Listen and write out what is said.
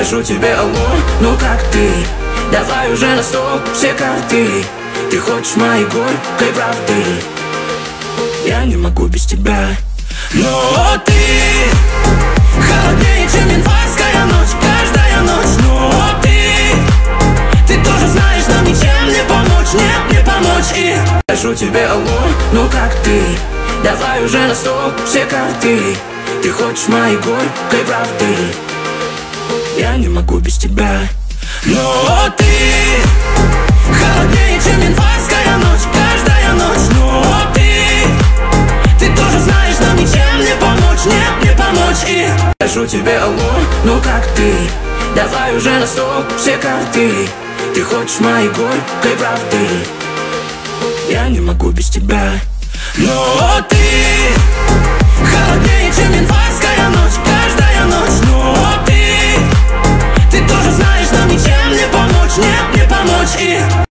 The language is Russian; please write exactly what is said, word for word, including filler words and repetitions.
Пишу тебе алло, ну как ты? Давай уже на стол все карты. Ты хочешь моей горькой правды? Я не могу без тебя. Но ты холоднее, чем январская ночь, каждая ночь. Но ты, ты тоже знаешь, нам ничем не помочь, нет, не помочь. И пишу тебе алло, ну как ты? Давай уже на стол все карты. Ты хочешь моей горькой правды? Я не могу без тебя. Но ты холоднее, чем январская ночь, каждая ночь. Но ты, ты тоже знаешь, нам ничем не помочь, нет, не помочь. И пишу тебе алло, ну как ты? Давай уже на стол все карты. Ты хочешь моей горькой правды? Я не могу без тебя. Но ты холоднее, чем январская ночь, каждая ночь. Но ты, ты тоже знаешь, нам ничем не помочь, нет, не помочь. И